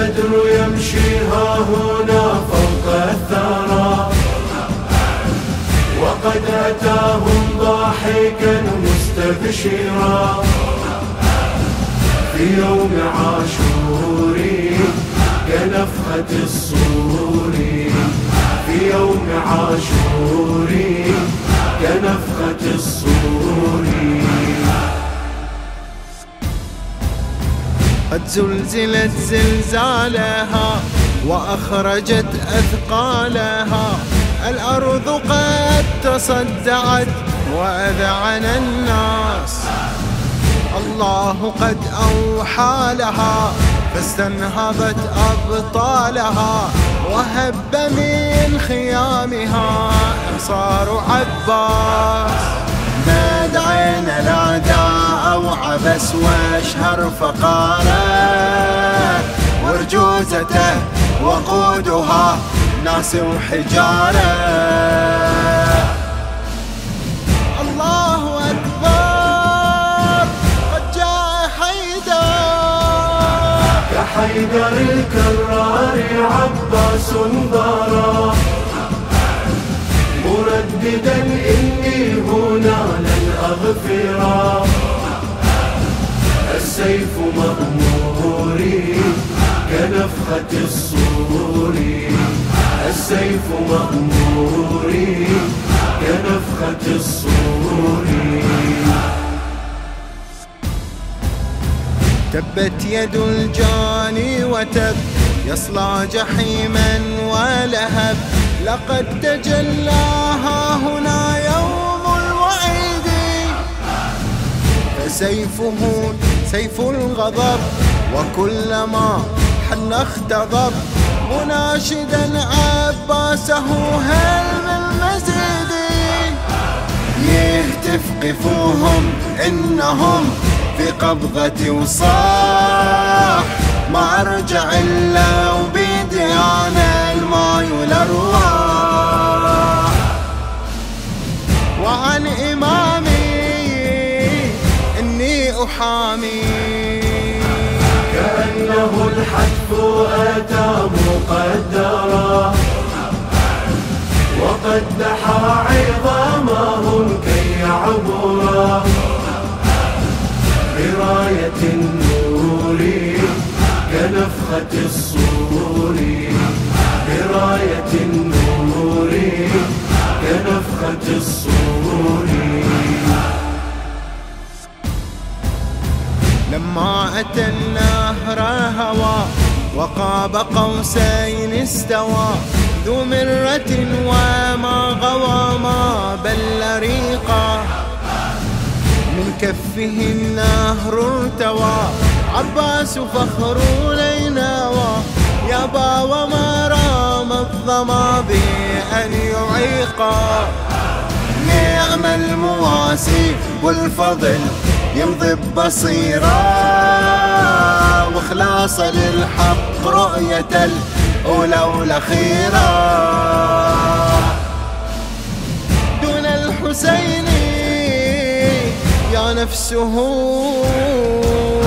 البدر يمشي ها هنا فوق الثرى، وقد أتاهم ضاحكا مستبشرا في يوم عاشور كنفخة الصور، في يوم عاشور كنفخة الصور. قد زلزلت زلزالها وأخرجت أثقالها، الأرض قد تصدعت وأذعن الناس، الله قد أوحى لها فاستنهضت أبطالها، وهب من خيامها إعصار عباس. ناد عين الأعداء وعبس واشهر فقاره، وارجوزته وقودها ناس وحجاره. الله أكبر قد جاء حيدر، كحيدر الكرار عباس ضرى، مرددا إني هنا لن أغفرا. السيف مأموري كنفخة الصور، السيف مأموري كنفخة الصور. تبت يد الجاني وتب، يصلى جحيما ولهب، لقد تجلاها هنا يوم الوعيد، فسيفه سيف الغضب، وكلما حن اختضب، مناشدا عباسه هل من مزيد. يهتف قفوهم إنهم في قبضة وصاح، ما أرجع إلا وبيدي أنا الماء والأرواح. وعن إمامي إني أحامي، كأنه الحتف أتى مقدرا، وقد دحى عظامهم كي يعبرا براية النور كنفخة الصور، براية النور كنفخة الصور. لما أتى النهر هوى وقاب قوسين استوى، ذو مرة وما غوى ما بل ريقا، من كفه النهر ارتوى، عباس فخر نينوى، يابا وما رام الظما بأن يعيقا. نعم المواسي والفضل يمضي ببصيرة، واخلاص للحق رؤية الأولى والأخيرة. دون الحسين يا نفسه